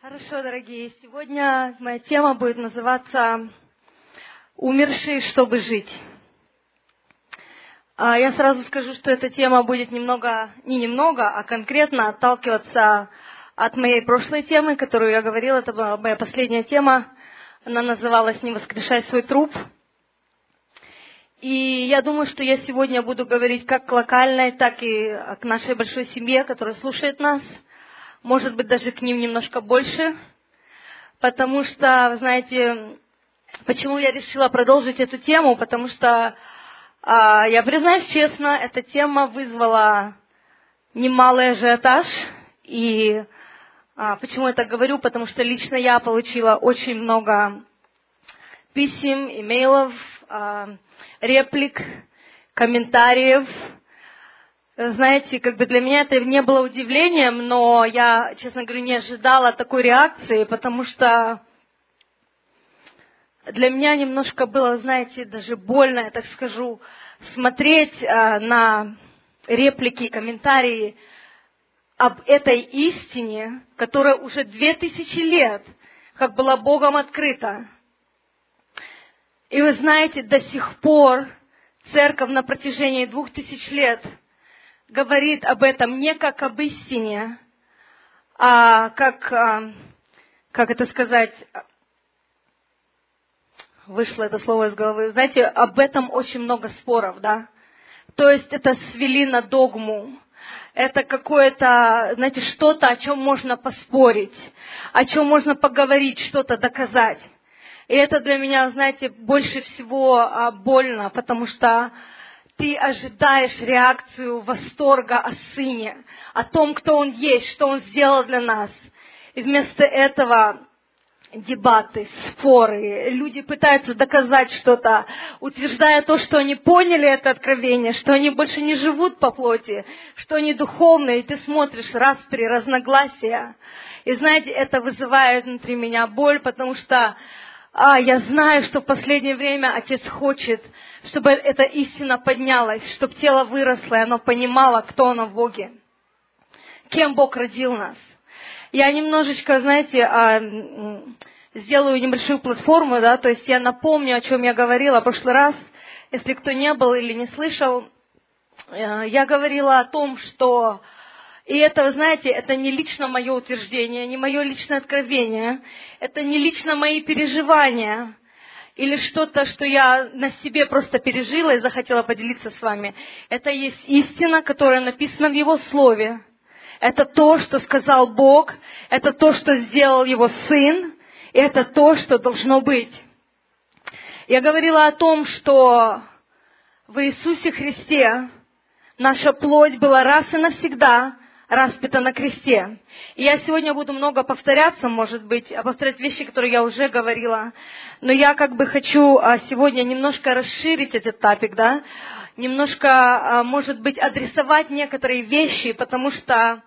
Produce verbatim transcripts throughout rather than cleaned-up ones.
Хорошо, дорогие. Сегодня моя тема будет называться «Умершие, чтобы жить». Я сразу скажу, что эта тема будет немного, не немного, а конкретно отталкиваться от моей прошлой темы, которую я говорила. Это была моя последняя тема. Она называлась «Не воскрешай свой труп». И я думаю, что я сегодня буду говорить как к локальной, так и к нашей большой семье, которая слушает нас. Может быть, даже к ним немножко больше. Потому что, вы знаете, почему я решила продолжить эту тему? Потому что, я признаюсь честно, эта тема вызвала немалый ажиотаж. И почему я так говорю? Потому что лично я получила очень много писем, имейлов, реплик, комментариев. Знаете, как бы для меня это не было удивлением, но я, честно говоря, не ожидала такой реакции, потому что для меня немножко было, знаете, даже больно, я так скажу, смотреть на реплики и комментарии об этой истине, которая уже две тысячи лет как была Богом открыта. И вы знаете, до сих пор церковь на протяжении двух тысяч лет говорит об этом не как об истине, а как, как это сказать, вышло это слово из головы. Знаете, об этом очень много споров, да? То есть это свели на догму. Это какое-то, знаете, что-то, о чем можно поспорить, о чем можно поговорить, что-то доказать. И это для меня, знаете, больше всего больно, потому что ты ожидаешь реакцию восторга о Сыне, о том, кто Он есть, что Он сделал для нас. И вместо этого дебаты, споры, люди пытаются доказать что-то, утверждая то, что они поняли это откровение, что они больше не живут по плоти, что они духовные, и ты смотришь распри, разногласия. И знаете, это вызывает внутри меня боль, потому что А, я знаю, что в последнее время Отец хочет, чтобы эта истина поднялась, чтобы тело выросло, и оно понимало, кто оно в Боге, кем Бог родил нас. Я немножечко, знаете, сделаю небольшую платформу, да, то есть я напомню, о чем я говорила в прошлый раз. Если кто не был или не слышал, я говорила о том, что... И это, вы знаете, это не лично мое утверждение, не мое личное откровение, это не лично мои переживания или что-то, что я на себе просто пережила и захотела поделиться с вами. Это есть истина, которая написана в Его Слове. Это то, что сказал Бог, это то, что сделал Его Сын, и это то, что должно быть. Я говорила о том, что в Иисусе Христе наша плоть была раз и навсегда распята на кресте. И я сегодня буду много повторяться, может быть, повторять вещи, которые я уже говорила. Но я как бы хочу сегодня немножко расширить этот топик, да, немножко, может быть, адресовать некоторые вещи, потому что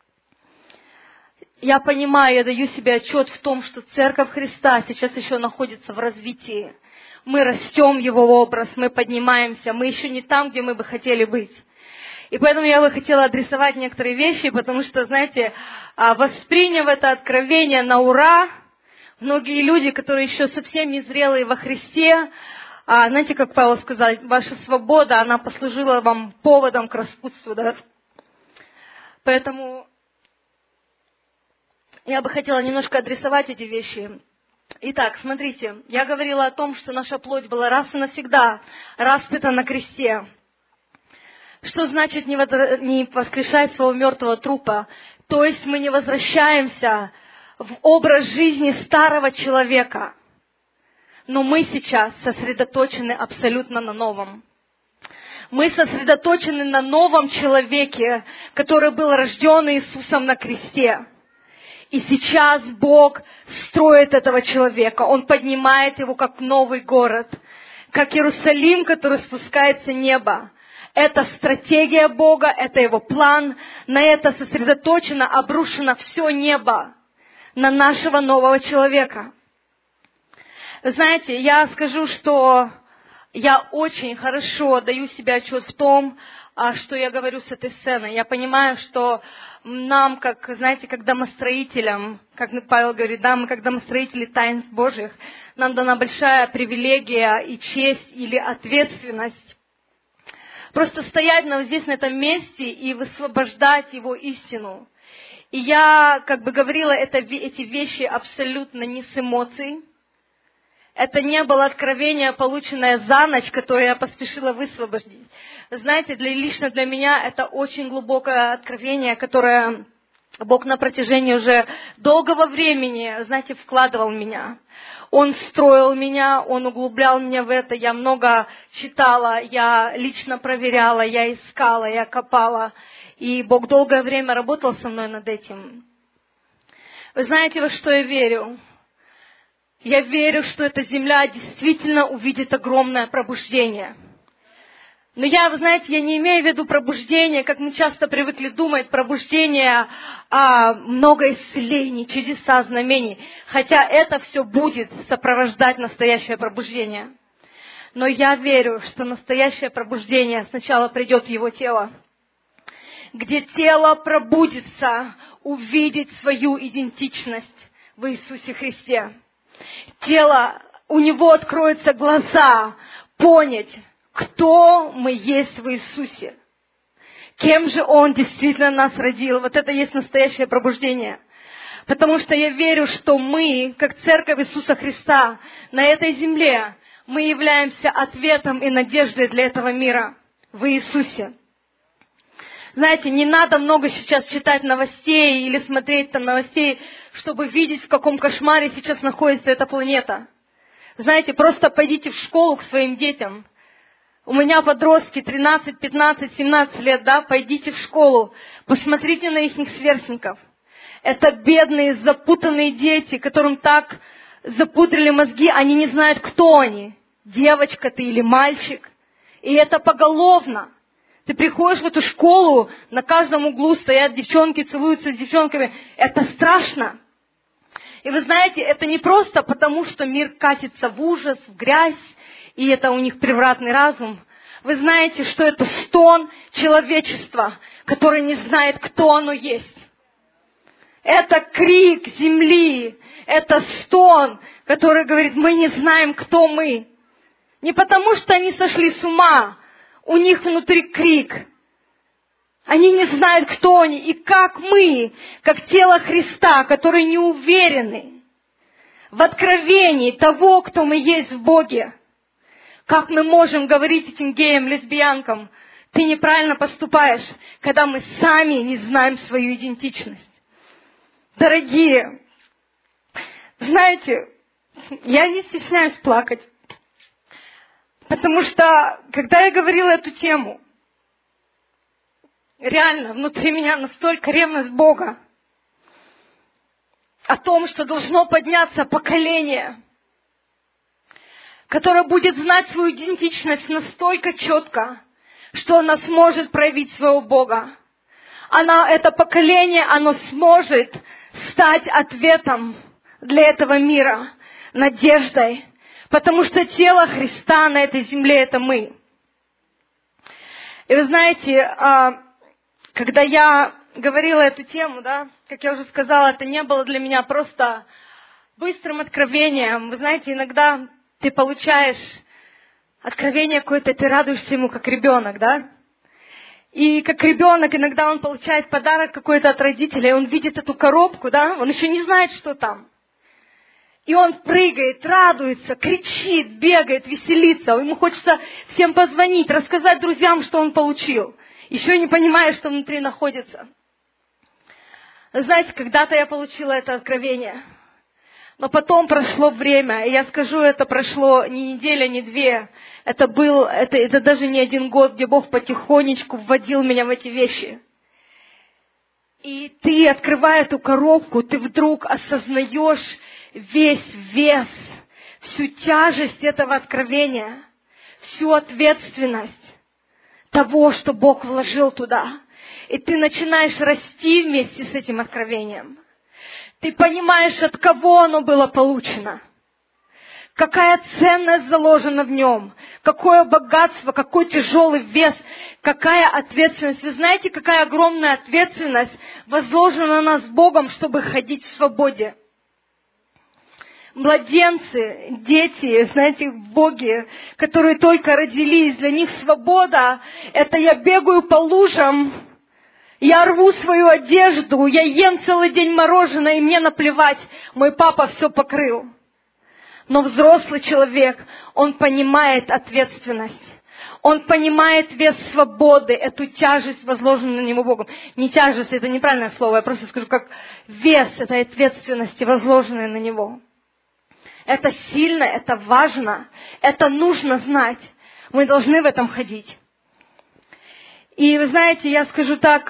я понимаю, я даю себе отчет в том, что Церковь Христа сейчас еще находится в развитии. Мы растем в Его образ, мы поднимаемся, мы еще не там, где мы бы хотели быть. И поэтому я бы хотела адресовать некоторые вещи, потому что, знаете, восприняв это откровение на ура, многие люди, которые еще совсем незрелые во Христе, знаете, как Павел сказал, ваша свобода, она послужила вам поводом к распутству, да? Поэтому я бы хотела немножко адресовать эти вещи. Итак, смотрите, я говорила о том, что наша плоть была раз и навсегда распята на кресте. Что значит не воскрешать своего мертвого трупа? То есть мы не возвращаемся в образ жизни старого человека, но мы сейчас сосредоточены абсолютно на новом. Мы сосредоточены на новом человеке, который был рожден Иисусом на кресте. И сейчас Бог строит этого человека. Он поднимает его как новый город, как Иерусалим, который спускается в небо. Это стратегия Бога, это Его план. На это сосредоточено, обрушено все небо на нашего нового человека. Знаете, я скажу, что я очень хорошо даю себе отчет в том, что я говорю с этой сцены. Я понимаю, что нам, как, знаете, как домостроителям, как Павел говорит, да, мы как домостроители таинств Божьих, нам дана большая привилегия и честь или ответственность просто стоять на, здесь, на этом месте и высвобождать Его истину. И я, как бы говорила, это, эти вещи абсолютно не с эмоций. Это не было откровение, полученное за ночь, которое я поспешила высвободить. Знаете, для, лично для меня это очень глубокое откровение, которое Бог на протяжении уже долгого времени, знаете, вкладывал в меня. Он строил меня, Он углублял меня в это. Я много читала, я лично проверяла, я искала, я копала. И Бог долгое время работал со мной над этим. Вы знаете, во что я верю? Я верю, что эта земля действительно увидит огромное пробуждение. Но я, вы знаете, я не имею в виду пробуждение, как мы часто привыкли думать, пробуждение, а, много исцелений, чудеса, знамений. Хотя это все будет сопровождать настоящее пробуждение. Но я верю, что настоящее пробуждение сначала придет в его тело, где тело пробудится увидеть свою идентичность в Иисусе Христе. Тело, у него откроются глаза, понять, кто мы есть в Иисусе. Кем же Он действительно нас родил. Вот это есть настоящее пробуждение. Потому что я верю, что мы, как Церковь Иисуса Христа, на этой земле, мы являемся ответом и надеждой для этого мира в Иисусе. Знаете, не надо много сейчас читать новостей или смотреть там новостей, чтобы видеть, в каком кошмаре сейчас находится эта планета. Знаете, просто пойдите в школу к своим детям. У меня подростки тринадцать, пятнадцать, семнадцать лет, да, пойдите в школу, посмотрите на их сверстников. Это бедные, запутанные дети, которым так запутали мозги, они не знают, кто они, девочка ты или мальчик. И это поголовно. Ты приходишь в эту школу, на каждом углу стоят девчонки, целуются с девчонками. Это страшно. И вы знаете, это не просто потому, что мир катится в ужас, в грязь, и это у них превратный разум. Вы знаете, что это стон человечества, которое не знает, кто оно есть. Это крик земли, это стон, который говорит, мы не знаем, кто мы. Не потому, что они сошли с ума, у них внутри крик. Они не знают, кто они. И как мы, как тело Христа, которые не уверены в откровении того, кто мы есть в Боге. Как мы можем говорить этим геям, лесбиянкам, ты неправильно поступаешь, когда мы сами не знаем свою идентичность. Дорогие, знаете, я не стесняюсь плакать. Потому что, когда я говорила эту тему, реально, внутри меня настолько ревность Бога о том, что должно подняться поколение, которое будет знать свою идентичность настолько четко, что оно сможет проявить своего Бога. Она, это поколение, оно сможет стать ответом для этого мира, надеждой. Потому что тело Христа на этой земле – это мы. И вы знаете, когда я говорила эту тему, да, как я уже сказала, это не было для меня просто быстрым откровением. Вы знаете, иногда ты получаешь откровение какое-то, ты радуешься ему как ребенок, да? И как ребенок иногда он получает подарок какой-то от родителей, он видит эту коробку, да, он еще не знает, что там. И он прыгает, радуется, кричит, бегает, веселится. Ему хочется всем позвонить, рассказать друзьям, что он получил. Еще не понимая, что внутри находится. Знаете, когда-то я получила это откровение. Но потом прошло время, и я скажу, это прошло не неделя, не две. Это был, это, это даже не один год, где Бог потихонечку вводил меня в эти вещи. И ты, открывая эту коробку, ты вдруг осознаешь весь вес, всю тяжесть этого откровения, всю ответственность того, что Бог вложил туда. И ты начинаешь расти вместе с этим откровением. Ты понимаешь, от кого оно было получено. какая ценность заложена в нем, какое богатство, какой тяжелый вес, какая ответственность. Вы знаете, какая огромная ответственность возложена на нас Богом, чтобы ходить в свободе. Младенцы, дети, знаете, в Боге, которые только родились, для них свобода – это я бегаю по лужам, я рву свою одежду, я ем целый день мороженое, и мне наплевать, мой папа все покрыл. Но взрослый человек, он понимает ответственность. Он понимает вес свободы, эту тяжесть, возложенную на него Богом. Не тяжесть, это неправильное слово, я просто скажу, как вес этой ответственности, возложенной на него. Это сильно, это важно, это нужно знать. Мы должны в этом ходить. И вы знаете, я скажу так,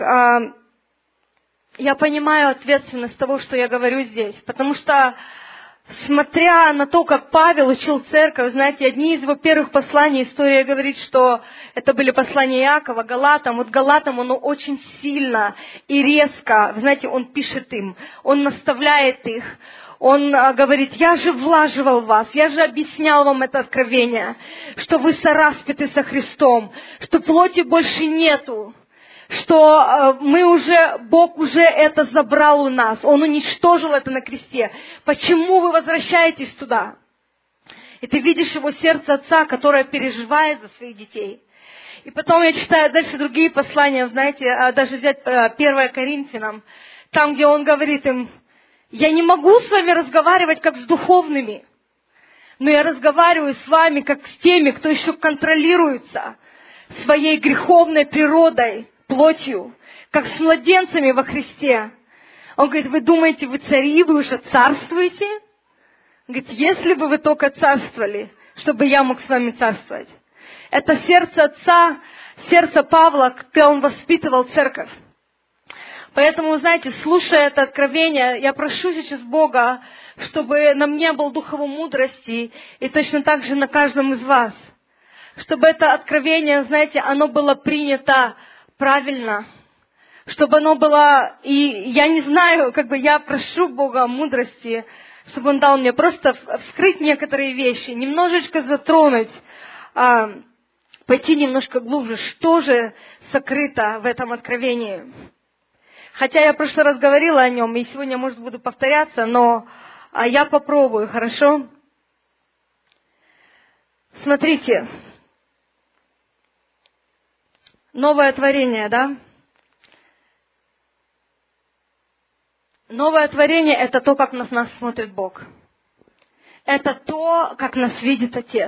я понимаю ответственность того, что я говорю здесь, потому что, смотря на то, как Павел учил церковь, знаете, одни из его первых посланий, история говорит, что это были послания Иакова, Галатам. Вот Галатам, он очень сильно и резко, вы знаете, он пишет им, он наставляет их. Он говорит, я же влаживал вас, я же объяснял вам это откровение, что вы сораспяты со Христом, что плоти больше нету, что мы уже, Бог уже это забрал у нас, Он уничтожил это на кресте. Почему вы возвращаетесь туда? И ты видишь его сердце отца, которое переживает за своих детей. И потом я читаю дальше другие послания, знаете, даже взять первое Коринфянам, там, где он говорит им, я не могу с вами разговаривать, как с духовными, но я разговариваю с вами, как с теми, кто еще контролируется своей греховной природой, плотью, как с младенцами во Христе. Он говорит, вы думаете, вы цари, вы уже царствуете? Он говорит, если бы вы только царствовали, чтобы я мог с вами царствовать. Это сердце отца, сердце Павла, когда он воспитывал церковь. Поэтому, знаете, слушая это откровение, я прошу сейчас Бога, чтобы на мне был дух его мудрости, и точно так же на каждом из вас. Чтобы это откровение, знаете, оно было принято правильно, чтобы оно было, и я не знаю, как бы я прошу Бога мудрости, чтобы Он дал мне просто вскрыть некоторые вещи, немножечко затронуть, а, пойти немножко глубже, что же сокрыто в этом откровении. Хотя я в прошлый раз говорила о нем, и сегодня, может, буду повторяться, но а, я попробую, хорошо? Смотрите. Новое творение, да? Новое творение – это то, как на нас смотрит Бог. Это то, как нас видит Отец.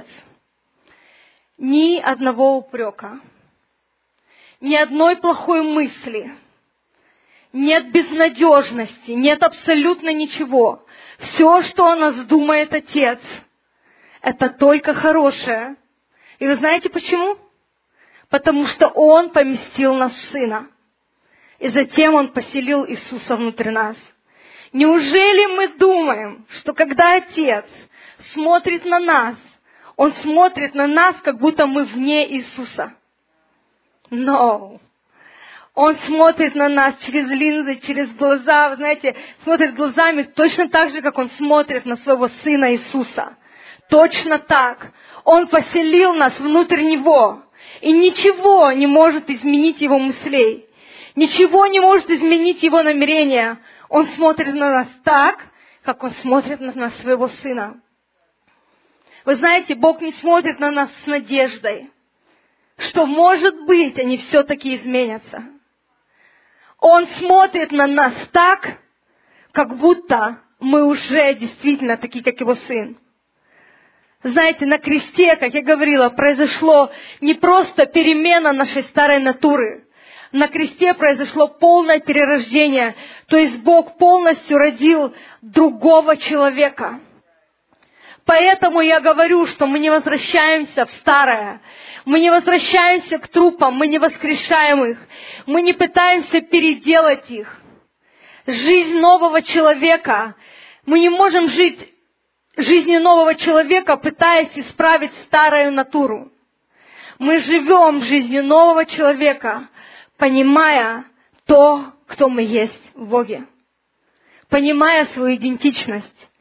Ни одного упрека, ни одной плохой мысли, нет безнадежности, нет абсолютно ничего. Все, что о нас думает Отец, это только хорошее. И вы знаете почему? Потому что Он поместил нас в Сына. И затем Он поселил Иисуса внутри нас. Неужели мы думаем, что когда Отец смотрит на нас, Он смотрит на нас, как будто мы вне Иисуса? No. Он смотрит на нас через линзы, через глаза, вы знаете, смотрит глазами точно так же, как Он смотрит на своего Сына Иисуса. Точно так. Он поселил нас внутрь Него. И ничего не может изменить Его мыслей. Ничего не может изменить Его намерения. Он смотрит на нас так, как Он смотрит на нас, своего Сына. Вы знаете, Бог не смотрит на нас с надеждой, что, может быть, они все-таки изменятся. Он смотрит на нас так, как будто мы уже действительно такие, как Его Сын. Знаете, на кресте, как я говорила, произошло не просто перемена нашей старой натуры. На кресте произошло полное перерождение. То есть Бог полностью родил другого человека. Поэтому я говорю, что мы не возвращаемся в старое. Мы не возвращаемся к трупам, мы не воскрешаем их. Мы не пытаемся переделать их. Жизнь нового человека. Мы не можем жить жизнью нового человека, пытаясь исправить старую натуру. Мы живем жизнью нового человека, понимая то, кто мы есть в Боге. Понимая свою идентичность.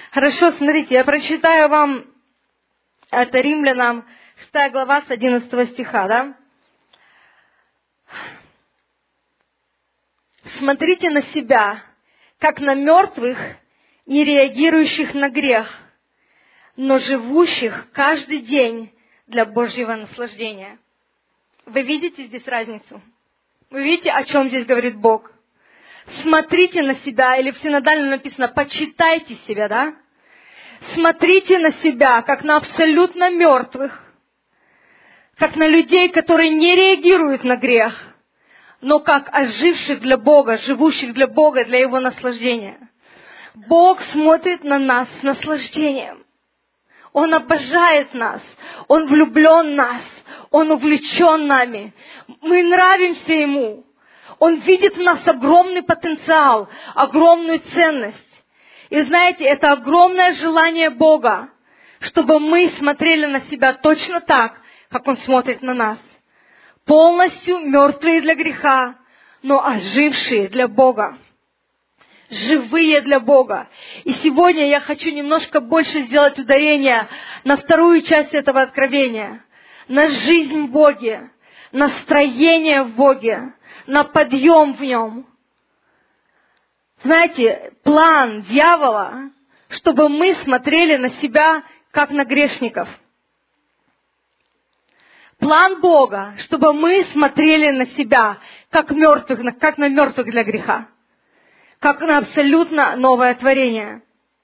Хорошо, смотрите, я прочитаю вам, это Римлянам, шестая глава с одиннадцатого стиха, да? Смотрите на себя, как на мертвых, не реагирующих на грех, но живущих каждый день для Божьего наслаждения. Вы видите здесь разницу? Вы видите, о чем здесь говорит Бог? Смотрите на себя, или в синодальном написано, почитайте себя, да? Смотрите на себя, как на абсолютно мертвых, как на людей, которые не реагируют на грех, но как оживших для Бога, живущих для Бога, для Его наслаждения. Бог смотрит на нас с наслаждением. Он обожает нас, Он влюблен в нас, Он увлечен нами. Мы нравимся Ему. Он видит в нас огромный потенциал, огромную ценность. И знаете, это огромное желание Бога, чтобы мы смотрели на себя точно так, как Он смотрит на нас. Полностью мертвые для греха, но ожившие для Бога. Живые для Бога. И сегодня я хочу немножко больше сделать ударение на вторую часть этого откровения. На жизнь в Боге, на строение в Боге, на подъем в Нем. Знаете, план дьявола, чтобы мы смотрели на себя, как на грешников. План Бога, чтобы мы смотрели на себя, как мертвых, как на мертвых для греха. Как на абсолютно новое творение.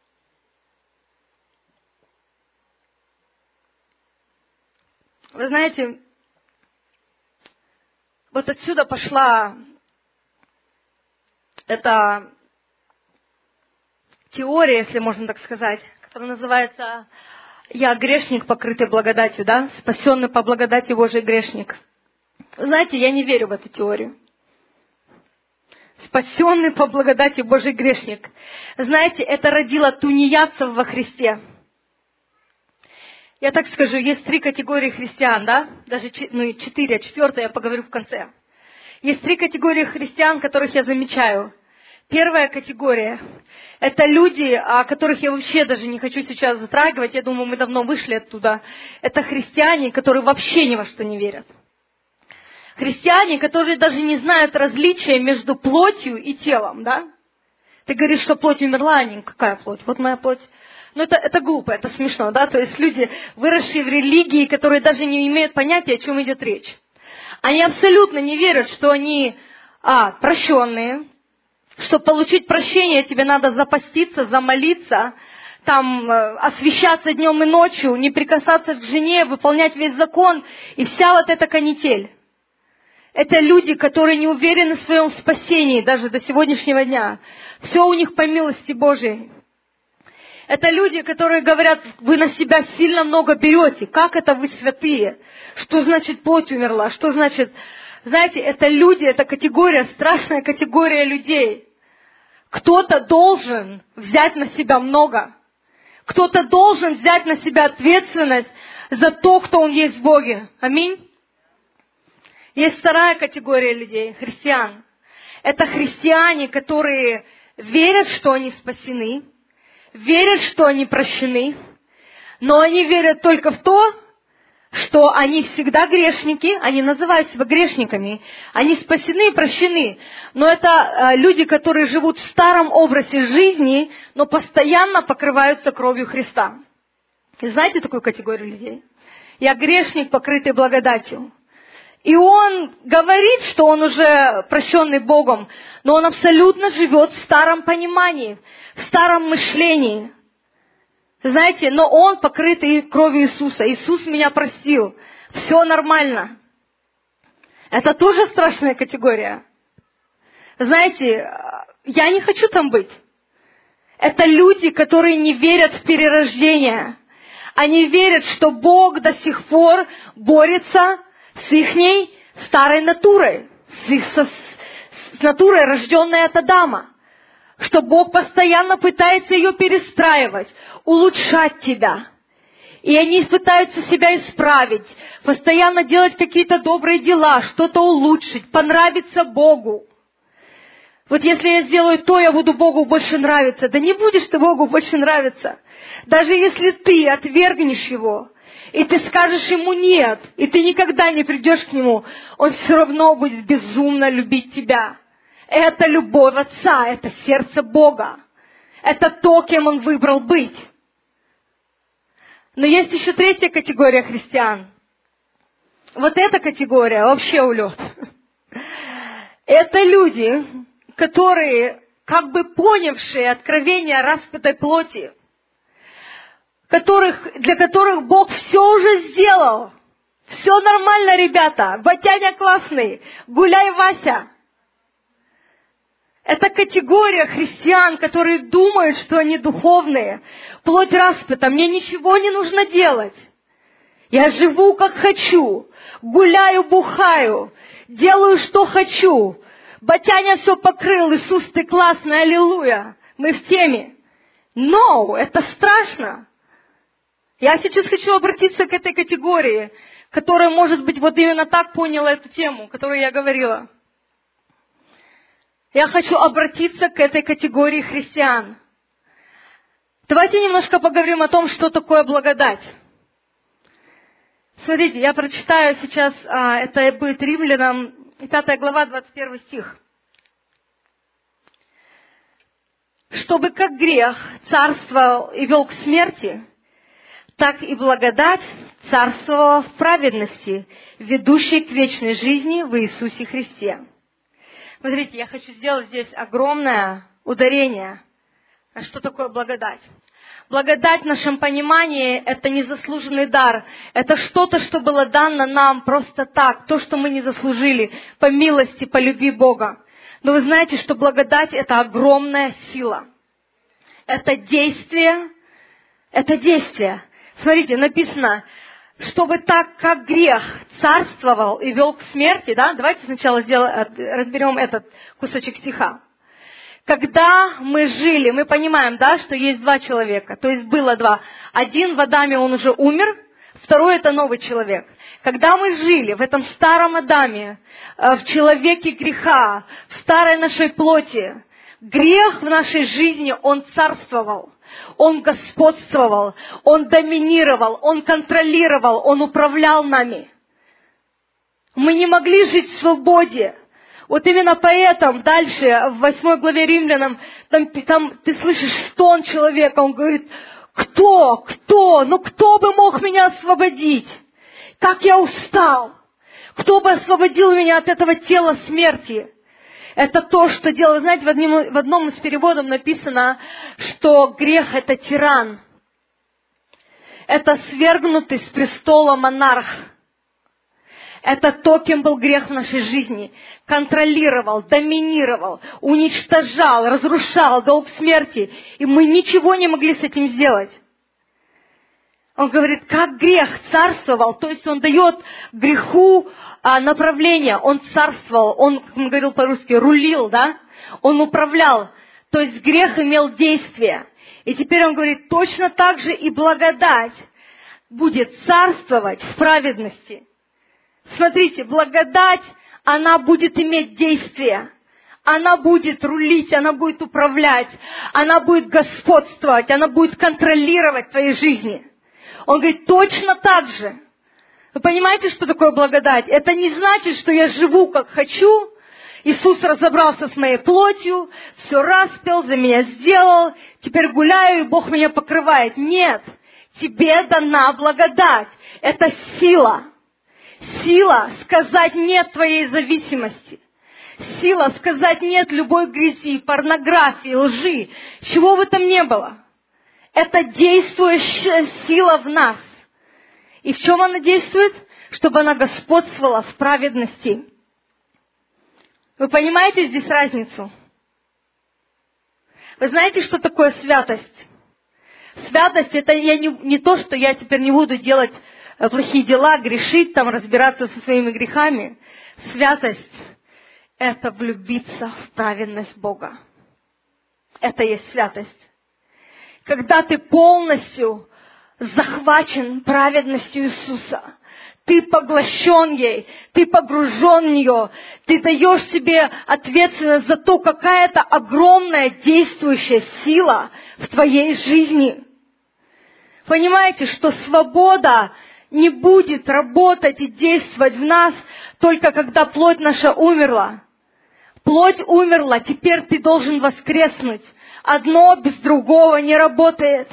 Вы знаете, вот отсюда пошла эта теория, если можно так сказать, которая называется «Я грешник, покрытый благодатью», да? «Спасенный по благодати Божией грешник». Вы знаете, я не верю в эту теорию. Спасенный по благодати Божий грешник. Знаете, это родило тунеядцев во Христе. Я так скажу, есть три категории христиан, да? Даже ну, четыре, а четвертая я поговорю в конце. Есть три категории христиан, которых я замечаю. Первая категория – это люди, о которых я вообще даже не хочу сейчас затрагивать. Я думаю, мы давно вышли оттуда. Это христиане, которые вообще ни во что не верят. Христиане, которые даже не знают различия между плотью и телом, да? Ты говоришь, что плоть умерла, а не какая плоть? Вот моя плоть. Ну, это, это глупо, это смешно, да? То есть люди, выросшие в религии, которые даже не имеют понятия, о чем идет речь. Они абсолютно не верят, что они, а, прощенные, что получить прощение тебе надо запаститься, замолиться, там, освещаться днем и ночью, не прикасаться к жене, выполнять весь закон, и вся вот эта канитель. Это люди, которые не уверены в своем спасении даже до сегодняшнего дня. Все у них по милости Божией. Это люди, которые говорят, вы на себя сильно много берете. Как это вы святые? Что значит плоть умерла? Что значит... Знаете, это люди, это категория, страшная категория людей. Кто-то должен взять на себя много. Кто-то должен взять на себя ответственность за то, кто он есть в Боге. Аминь. Есть вторая категория людей, христиан. Это христиане, которые верят, что они спасены, верят, что они прощены, но они верят только в то, что они всегда грешники, они называют себя грешниками, они спасены и прощены. Но это люди, которые живут в старом образе жизни, но постоянно покрываются кровью Христа. И знаете такую категорию людей? Я грешник, покрытый благодатью. И он говорит, что он уже прощенный Богом, но он абсолютно живет в старом понимании, в старом мышлении. Знаете, но он покрытый кровью Иисуса. Иисус меня простил. Все нормально. Это тоже страшная категория. Знаете, я не хочу там быть. Это люди, которые не верят в перерождение. Они верят, что Бог до сих пор борется с ихней старой натурой, с, их, со, с натурой, рожденной от Адама. Что Бог постоянно пытается ее перестраивать, улучшать тебя. И они пытаются себя исправить, постоянно делать какие-то добрые дела, что-то улучшить, понравиться Богу. Вот если я сделаю то, я буду Богу больше нравиться. Да не будешь ты Богу больше нравиться. Даже если ты отвергнешь Его, и ты скажешь Ему нет, и ты никогда не придешь к Нему, Он все равно будет безумно любить тебя. Это любовь Отца, это сердце Бога. Это то, кем Он выбрал быть. Но есть еще третья категория христиан. Вот эта категория вообще улет. Это люди, которые, как бы понявшие откровение распятой плоти, которых, для которых Бог все уже сделал. Все нормально, ребята. Батяня классный. Гуляй, Вася. Это категория христиан, которые думают, что они духовные. Плоть распята, мне ничего не нужно делать. Я живу, как хочу. Гуляю, бухаю. Делаю, что хочу. Батяня все покрыл. Иисус, ты классный, аллилуйя. Мы в теме. Но это страшно. Я сейчас хочу обратиться к этой категории, которая, может быть, вот именно так поняла эту тему, о которой я говорила. Я хочу обратиться к этой категории христиан. Давайте немножко поговорим о том, что такое благодать. Смотрите, я прочитаю сейчас, это будет Римлянам, пятая глава, двадцать первый стих. «Чтобы как грех царствовал и вел к смерти, так и благодать царствовала в праведности, ведущей к вечной жизни в Иисусе Христе». Смотрите, я хочу сделать здесь огромное ударение. Что такое благодать? Благодать в нашем понимании – это незаслуженный дар. Это что-то, что было дано нам просто так, то, что мы не заслужили, по милости, по любви Бога. Но вы знаете, что благодать – это огромная сила. Это действие, это действие. Смотрите, написано, чтобы так, как грех царствовал и вел к смерти, да? Давайте сначала сделаем, разберем этот кусочек стиха. Когда мы жили, мы понимаем, да, что есть два человека, то есть было два. Один в Адаме, он уже умер, второй это новый человек. Когда мы жили в этом старом Адаме, в человеке греха, в старой нашей плоти, грех в нашей жизни, он царствовал. Он господствовал, Он доминировал, Он контролировал, Он управлял нами. Мы не могли жить в свободе. Вот именно поэтому дальше, в восьмой главе Римлянам, там, там ты слышишь стон человека, он говорит, кто, кто, ну кто бы мог меня освободить? Как я устал! Кто бы освободил меня от этого тела смерти? Это то, что делает, знаете, в одном, в одном из переводов написано, что грех – это тиран. Это свергнутый с престола монарх. Это то, кем был грех в нашей жизни. Контролировал, доминировал, уничтожал, разрушал, долг смерти. И мы ничего не могли с этим сделать. Он говорит, как грех царствовал, то есть он дает греху а, направление, он царствовал, он, как он говорил по-русски, рулил, да? Он управлял, то есть грех имел действие. И теперь он говорит, точно так же и благодать будет царствовать в праведности. Смотрите, благодать, она будет иметь действие. Она будет рулить, она будет управлять, она будет господствовать, она будет контролировать твои жизни. Он говорит, точно так же. Вы понимаете, что такое благодать? Это не значит, что я живу как хочу. Иисус разобрался с моей плотью, все распял, за меня сделал, теперь гуляю, и Бог меня покрывает. Нет, тебе дана благодать. Это сила. Сила сказать нет твоей зависимости. Сила сказать нет любой грязи, порнографии, лжи, чего бы там ни было. Это действующая сила в нас. И в чем она действует? Чтобы она господствовала в праведности. Вы понимаете здесь разницу? Вы знаете, что такое святость? Святость – это я не, не то, что я теперь не буду делать плохие дела, грешить, там, разбираться со своими грехами. Святость – это влюбиться в праведность Бога. Это и есть святость. Когда ты полностью захвачен праведностью Иисуса, Ты поглощен ей, ты погружен в нее, ты даешь себе ответственность за то, какая-то огромная действующая сила в твоей жизни. Понимаете, что свобода не будет работать и действовать в нас только когда плоть наша умерла. Плоть умерла, теперь ты должен воскреснуть. Одно без другого не работает.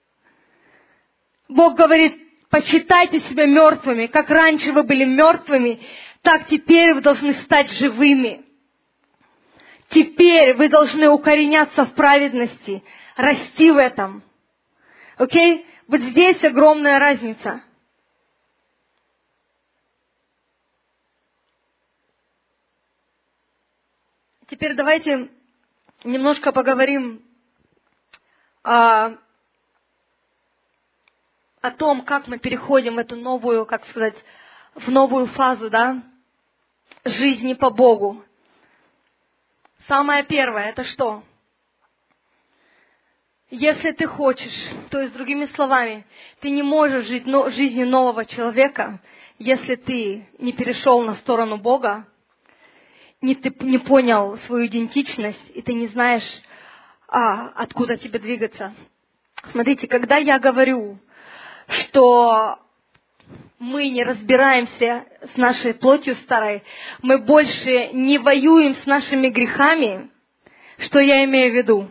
Бог говорит, почитайте себя мертвыми. Как раньше вы были мертвыми, так теперь вы должны стать живыми. Теперь вы должны укореняться в праведности, расти в этом. Окей? Вот здесь огромная разница. Теперь давайте немножко поговорим о, о том, как мы переходим в эту новую, как сказать, в новую фазу, да, жизни по Богу. Самое первое, это что? Если ты хочешь, то есть, другими словами, ты не можешь жить жизнью нового человека, если ты не перешел на сторону Бога, не, ты не понял свою идентичность, и ты не знаешь, а, откуда тебе двигаться. Смотрите, когда я говорю, что мы не разбираемся с нашей плотью старой, мы больше не воюем с нашими грехами, что я имею в виду?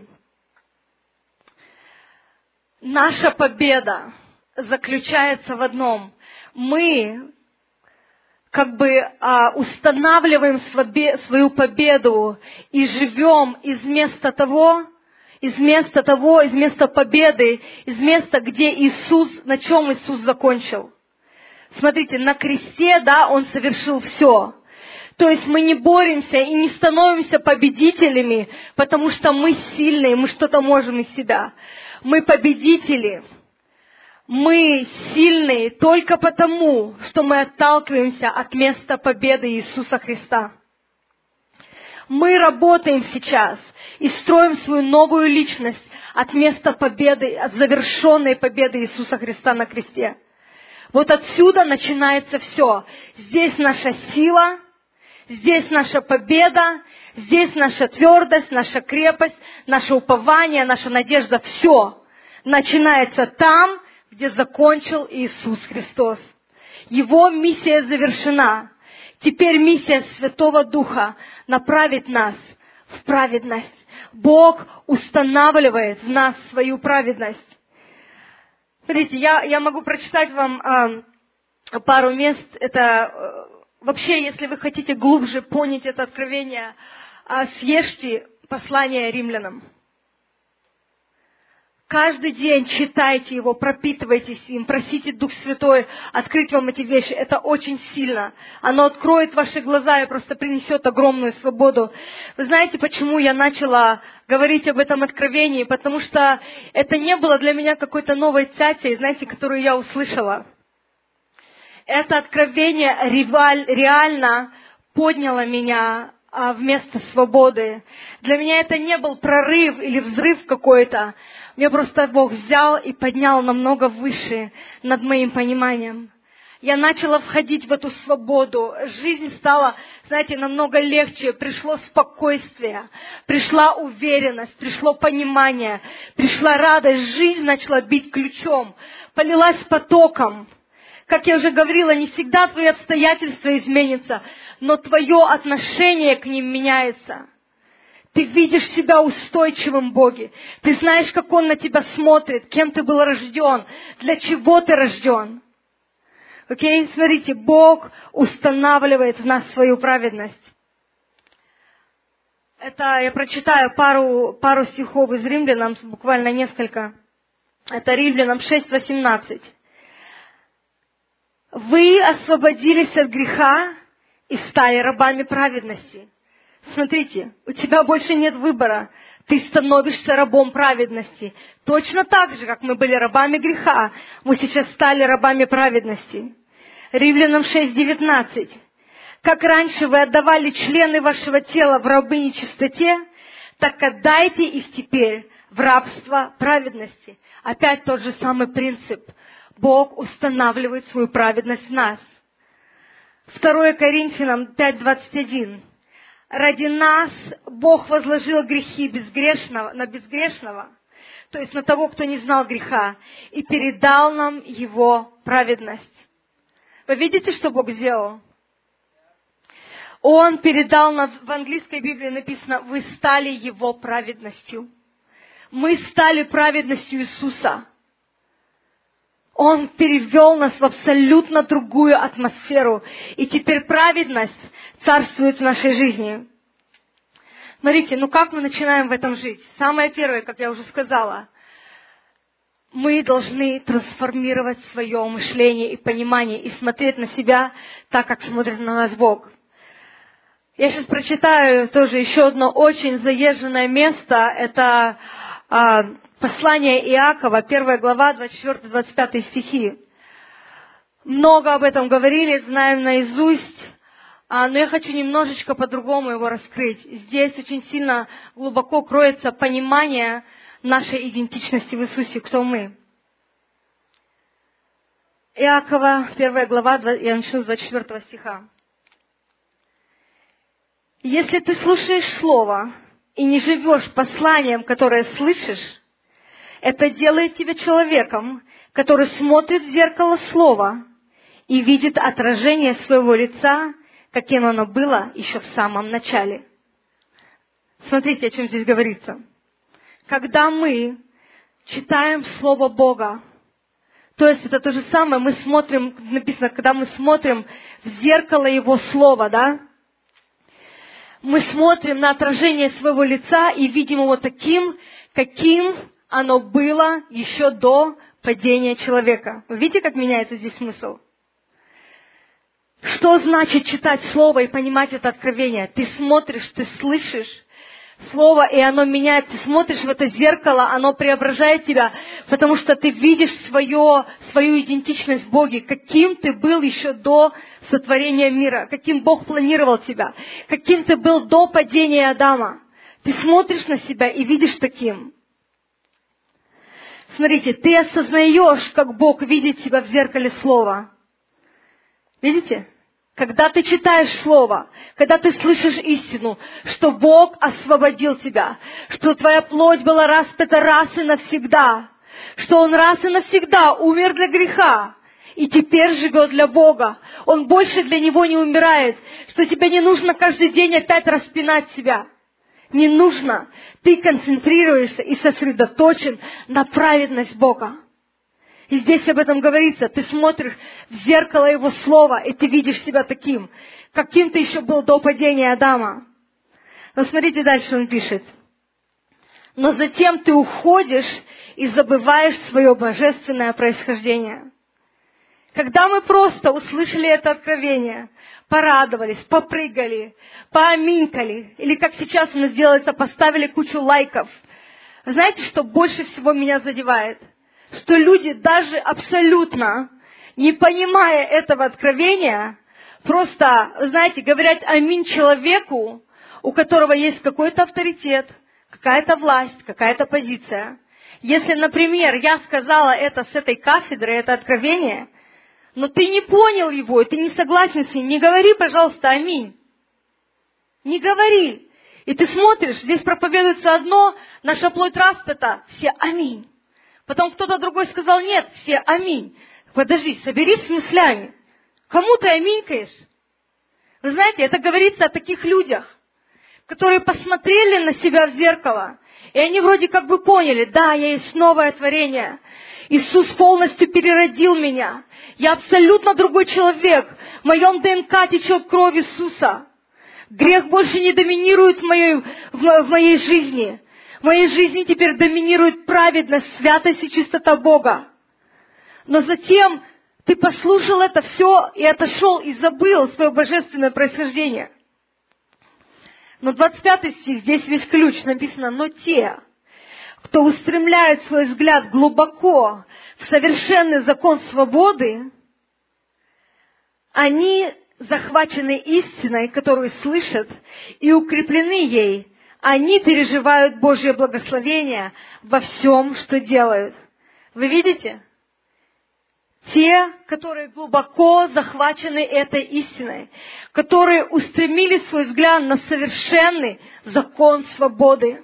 Наша победа заключается в одном. Мы как бы а, устанавливаем свою победу и живем из места того, из места того, из места победы, из места, где Иисус, на чем Иисус закончил. Смотрите, на кресте, да, Он совершил все. То есть мы не боремся и не становимся победителями, потому что мы сильные, мы что-то можем из себя. Мы победители. Мы сильные только потому, что мы отталкиваемся от места победы Иисуса Христа. Мы работаем сейчас и строим свою новую личность от места победы, от завершенной победы Иисуса Христа на кресте. Вот отсюда начинается все. Здесь наша сила, здесь наша победа, здесь наша твердость, наша крепость, наше упование, наша надежда. Все начинается там, где закончил Иисус Христос. Его миссия завершена. Теперь миссия Святого Духа направить нас в праведность. Бог устанавливает в нас свою праведность. Смотрите, я, я могу прочитать вам э, пару мест. Это э, вообще, если вы хотите глубже понять это откровение, э, съешьте послание римлянам. Каждый день читайте его, пропитывайтесь им, просите Дух Святой открыть вам эти вещи. Это очень сильно. Оно откроет ваши глаза и просто принесет огромную свободу. Вы знаете, почему я начала говорить об этом откровении? Потому что это не было для меня какой-то новой цятей, знаете, которую я услышала. Это откровение реально подняло меня вместо свободы. Для меня это не был прорыв или взрыв какой-то. Меня просто Бог взял и поднял намного выше над моим пониманием. Я начала входить в эту свободу. Жизнь стала, знаете, намного легче. Пришло спокойствие, пришла уверенность, пришло понимание, пришла радость. Жизнь начала бить ключом, полилась потоком. Как я уже говорила, не всегда твои обстоятельства изменятся, но твое отношение к ним меняется. Ты видишь себя устойчивым в Боге. Ты знаешь, как Он на тебя смотрит, кем ты был рожден, для чего ты рожден. Окей? Okay? Смотрите, Бог устанавливает в нас свою праведность. Это я прочитаю пару, пару стихов из Римлянам, буквально несколько. Это Римлянам шесть восемнадцать. Вы освободились от греха и стали рабами праведности. Смотрите, у тебя больше нет выбора. Ты становишься рабом праведности. Точно так же, как мы были рабами греха, мы сейчас стали рабами праведности. Римлянам шесть девятнадцать. Как раньше вы отдавали члены вашего тела в рабы нечистоте, так отдайте их теперь в рабство праведности. Опять тот же самый принцип. Бог устанавливает свою праведность в нас. второе Коринфянам пять двадцать один. Ради нас Бог возложил грехи безгрешного, на безгрешного, то есть на того, кто не знал греха, и передал нам Его праведность. Вы видите, что Бог сделал? Он передал нам, в английской Библии написано, вы стали Его праведностью. Мы стали праведностью Иисуса. Он перевел нас в абсолютно другую атмосферу. И теперь праведность царствует в нашей жизни. Смотрите, ну как мы начинаем в этом жить? Самое первое, как я уже сказала, мы должны трансформировать свое мышление и понимание и смотреть на себя так, как смотрит на нас Бог. Я сейчас прочитаю тоже еще одно очень заезженное место. Это а, послание Иакова, первая глава, двадцать четвёртый двадцать пятый стихи. Много об этом говорили, знаем наизусть, а, но я хочу немножечко по-другому его раскрыть. Здесь очень сильно, глубоко кроется понимание нашей идентичности в Иисусе, кто мы. Иакова, первая глава, я начну с двадцать четвёртого стиха. Если ты слушаешь Слово и не живешь посланием, которое слышишь, это делает тебя человеком, который смотрит в зеркало Слова и видит отражение своего лица, каким оно было еще в самом начале. Смотрите, о чем здесь говорится. Когда мы читаем Слово Бога, то есть это то же самое, мы смотрим, написано, когда мы смотрим в зеркало Его Слова, да, мы смотрим на отражение своего лица и видим его таким, каким оно было еще до падения человека. Вы видите, как меняется здесь смысл? Что значит читать Слово и понимать это откровение? Ты смотришь, ты слышишь Слово, и оно меняет. Ты смотришь в это зеркало, оно преображает тебя, потому что ты видишь свое, свою идентичность в Боге, каким ты был еще до сотворения мира, каким Бог планировал тебя, каким ты был до падения Адама. Ты смотришь на себя и видишь таким. Смотрите, ты осознаешь, как Бог видит тебя в зеркале Слова. Видите? Когда ты читаешь Слово, когда ты слышишь истину, что Бог освободил тебя, что твоя плоть была распята раз и навсегда, что Он раз и навсегда умер для греха и теперь живет для Бога. Он больше для Него не умирает, что тебе не нужно каждый день опять распинать себя. Не нужно. Ты концентрируешься и сосредоточен на праведность Бога. И здесь об этом говорится. Ты смотришь в зеркало Его Слова, и ты видишь себя таким, каким ты еще был до падения Адама. Но смотрите дальше, он пишет. Но затем ты уходишь и забываешь свое божественное происхождение. Когда мы просто услышали это откровение, порадовались, попрыгали, поаминкали, или как сейчас у нас делается, поставили кучу лайков, знаете, что больше всего меня задевает? Что люди, даже абсолютно не понимая этого откровения, просто, знаете, говорят аминь человеку, у которого есть какой-то авторитет, какая-то власть, какая-то позиция. Если, например, я сказала это с этой кафедры, это откровение, но ты не понял его, и ты не согласен с ним, не говори, пожалуйста, аминь. Не говори. И ты смотришь, здесь проповедуется одно, наша плоть распята, все аминь. Потом кто-то другой сказал, нет, все аминь. Подожди, соберись с мыслями. Кому ты аминькаешь? Вы знаете, это говорится о таких людях, которые посмотрели на себя в зеркало, и они вроде как бы поняли, да, я есть новое творение. Иисус полностью переродил меня. Я абсолютно другой человек. В моем ДНК течет кровь Иисуса. Грех больше не доминирует в моей, в, в моей жизни. В моей жизни теперь доминирует праведность, святость и чистота Бога. Но затем ты послушал это все и отошел и забыл свое божественное происхождение. Но двадцать пятый стих, здесь весь ключ, написано, но те, кто устремляет свой взгляд глубоко в совершенный закон свободы, они захвачены истиной, которую слышат, и укреплены ей. Они переживают Божье благословение во всем, что делают. Вы видите? Те, которые глубоко захвачены этой истиной, которые устремили свой взгляд на совершенный закон свободы.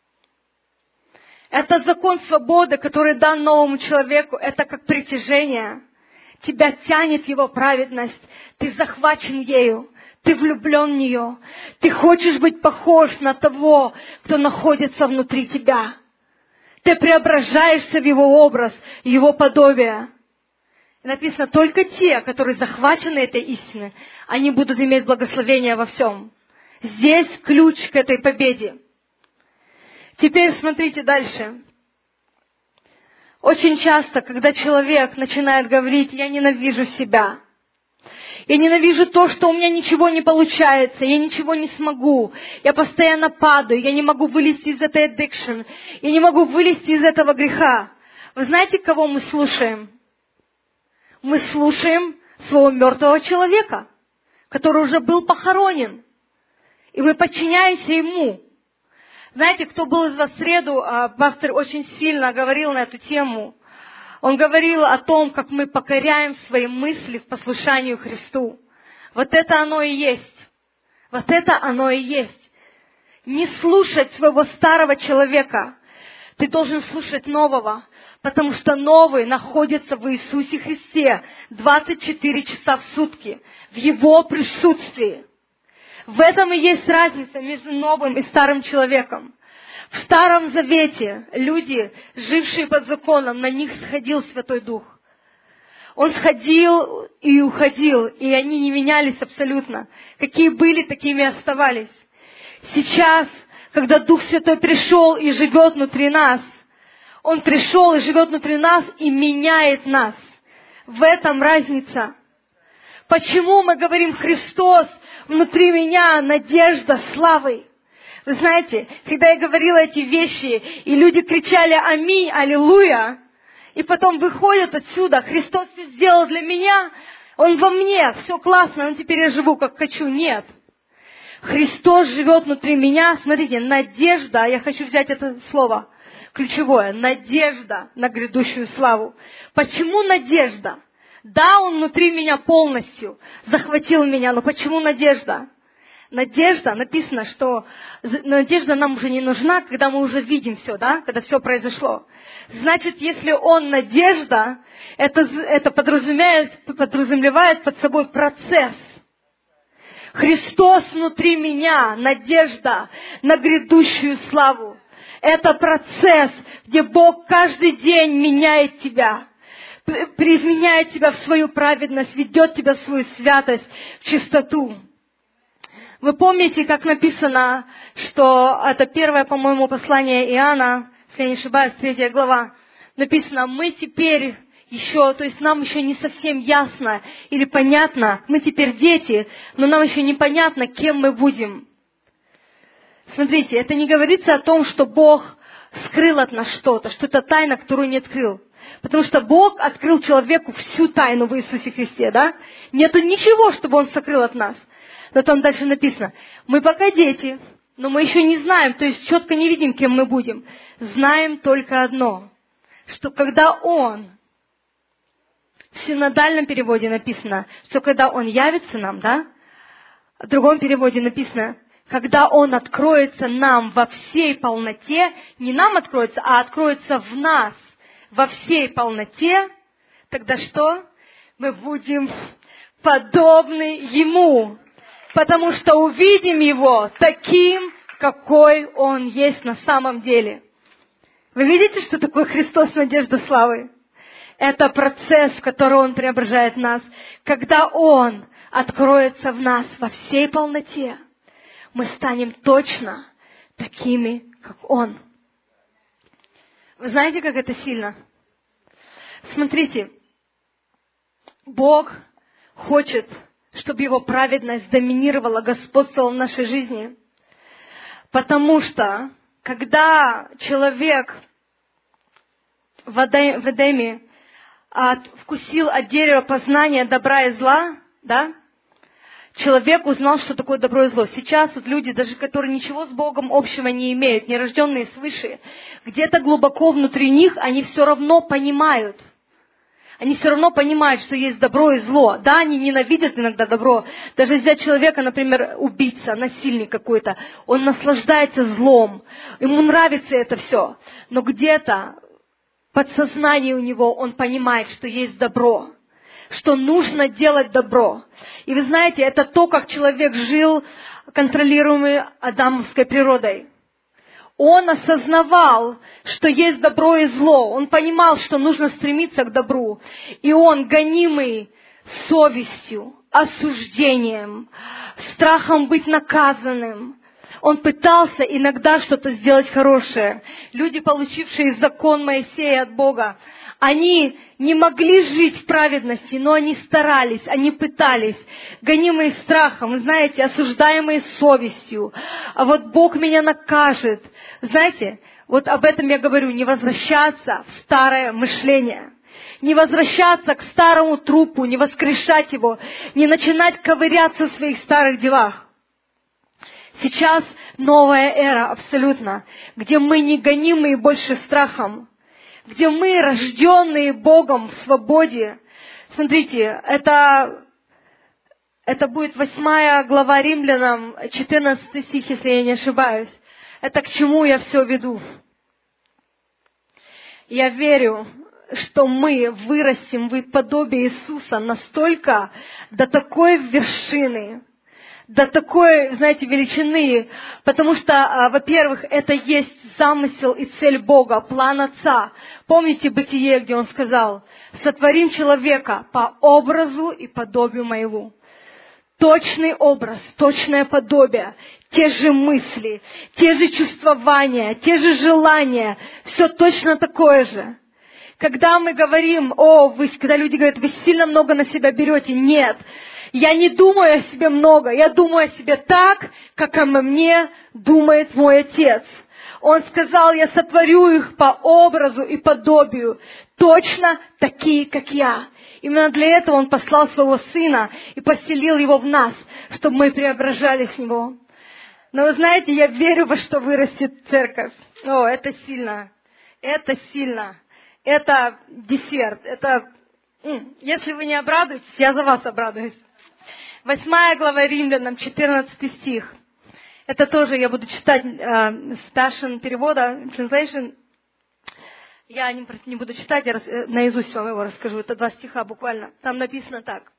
Это закон свободы, который дан новому человеку, это как притяжение. Тебя тянет его праведность, ты захвачен ею, ты влюблен в нее, ты хочешь быть похож на того, кто находится внутри тебя. Ты преображаешься в его образ, его подобие. И написано, только те, которые захвачены этой истиной, они будут иметь благословение во всем. Здесь ключ к этой победе. Теперь смотрите дальше. Очень часто, когда человек начинает говорить, я ненавижу себя, я ненавижу то, что у меня ничего не получается, я ничего не смогу, я постоянно падаю, я не могу вылезти из этой addiction, я не могу вылезти из этого греха. Вы знаете, кого мы слушаем? Мы слушаем своего мертвого человека, который уже был похоронен, и мы подчиняемся ему. Знаете, кто был из вас в среду, пастор очень сильно говорил на эту тему. Он говорил о том, как мы покоряем свои мысли в послушанию Христу. Вот это оно и есть. Вот это оно и есть. Не слушать своего старого человека. Ты должен слушать нового, потому что новый находится в Иисусе Христе двадцать четыре часа в сутки, в Его присутствии. В этом и есть разница между новым и старым человеком. В Старом Завете люди, жившие под законом, на них сходил Святой Дух. Он сходил и уходил, и они не менялись абсолютно. Какие были, такими оставались. Сейчас, когда Дух Святой пришел и живет внутри нас, Он пришел и живет внутри нас и меняет нас. В этом разница. Почему мы говорим «Христос внутри меня, надежда славы»? Вы знаете, когда я говорила эти вещи, и люди кричали «Аминь, аллилуйя», и потом выходят отсюда, Христос все сделал для меня, Он во мне, все классно, но теперь я живу как хочу. Нет. Христос живет внутри меня. Смотрите, надежда, я хочу взять это слово, ключевое, надежда на грядущую славу. Почему надежда? Да, Он внутри меня полностью захватил меня, но почему надежда? Надежда, написано, что надежда нам уже не нужна, когда мы уже видим все, да, когда все произошло. Значит, если Он надежда, это, это подразумевает, подразумевает под собой процесс. Христос внутри меня, надежда на грядущую славу. Это процесс, где Бог каждый день меняет тебя. Изменяет тебя в свою праведность, ведет тебя в свою святость, в чистоту. Вы помните, как написано, что это первое, по-моему, послание Иоанна, если я не ошибаюсь, третья глава, написано, мы теперь еще, то есть нам еще не совсем ясно или понятно, мы теперь дети, но нам еще непонятно, кем мы будем. Смотрите, это не говорится о том, что Бог скрыл от нас что-то, что это тайна, которую не открыл. Потому что Бог открыл человеку всю тайну в Иисусе Христе, да? Нету ничего, чтобы Он сокрыл от нас. Но там дальше написано, мы пока дети, но мы еще не знаем, то есть четко не видим, кем мы будем. Знаем только одно, что когда Он, в синодальном переводе написано, что когда Он явится нам, да? В другом переводе написано, когда Он откроется нам во всей полноте, не нам откроется, а откроется в нас во всей полноте, тогда что? Мы будем подобны Ему, потому что увидим Его таким, какой Он есть на самом деле. Вы видите, что такое Христос, надежда славы? Это процесс, в который Он преображает нас. Когда Он откроется в нас во всей полноте, мы станем точно такими, как Он. Вы знаете, как это сильно? Смотрите, Бог хочет, чтобы Его праведность доминировала, господствовала в нашей жизни. Потому что, когда человек в Эдеме вкусил от дерева познания добра и зла, да, человек узнал, что такое добро и зло. Сейчас вот люди, даже которые ничего с Богом общего не имеют, нерожденные свыше, где-то глубоко внутри них они все равно понимают. они все равно понимают, что есть добро и зло. Да, они ненавидят иногда добро. Даже взять человека, например, убийца, насильник какой-то, он наслаждается злом, ему нравится это все. Но где-то в подсознании у него он понимает, что есть добро, что нужно делать добро. И вы знаете, это то, как человек жил, контролируемый адамовской природой. Он осознавал, что есть добро и зло. Он понимал, что нужно стремиться к добру. И он, гонимый совестью, осуждением, страхом быть наказанным, он пытался иногда что-то сделать хорошее. Люди, получившие закон Моисея от Бога, они не могли жить в праведности, но они старались, они пытались, гонимые страхом, вы знаете, осуждаемые совестью. А вот Бог меня накажет. Знаете, вот об этом я говорю, не возвращаться в старое мышление. Не возвращаться к старому трупу, не воскрешать его, не начинать ковыряться в своих старых делах. Сейчас новая эра абсолютно, где мы не гонимые больше страхом, где мы, рожденные Богом в свободе. Смотрите, это, это будет восьмая глава Римлянам, четырнадцатый стих, если я не ошибаюсь. Это к чему я все веду. Я верю, что мы вырастем в подобие Иисуса настолько, до такой вершины, до такой, знаете, величины, потому что, во-первых, это есть замысел и цель Бога, план Отца. Помните Бытие, где Он сказал: «Сотворим человека по образу и подобию моему». Точный образ, точное подобие, те же мысли, те же чувствования, те же желания, все точно такое же. Когда мы говорим, о, вы, когда люди говорят, вы сильно много на себя берете, нет. Я не думаю о себе много, я думаю о себе так, как обо мне думает мой Отец. Он сказал, я сотворю их по образу и подобию, точно такие, как я. Именно для этого Он послал Своего Сына и поселил Его в нас, чтобы мы преображались в Него. Но вы знаете, я верю, во что вырастет церковь. О, это сильно, это сильно, это десерт, это... Если вы не обрадуетесь, я за вас обрадуюсь. Восьмая глава Римлянам, четырнадцатый стих. Это тоже я буду читать э, с Passion перевода, translation. Я не, не буду читать, я рас, наизусть вам его расскажу. Это два стиха буквально. Там написано так.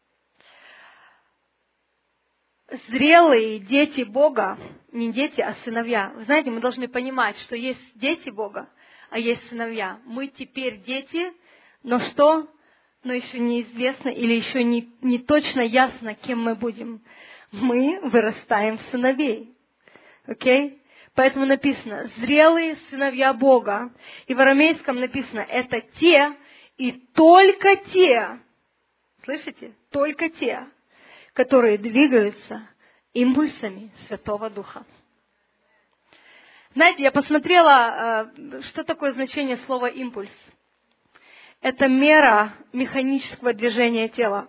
Зрелые дети Бога, не дети, а сыновья. Вы знаете, мы должны понимать, что есть дети Бога, а есть сыновья. Мы теперь дети, но что? Но еще неизвестно или еще не, не точно ясно, кем мы будем. Мы вырастаем в сыновей. Окей? Okay? Поэтому написано, зрелые сыновья Бога. И в арамейском написано, это те и только те, слышите? Только те, которые двигаются импульсами Святого Духа. Знаете, я посмотрела, что такое значение слова «импульс». Это мера механического движения тела.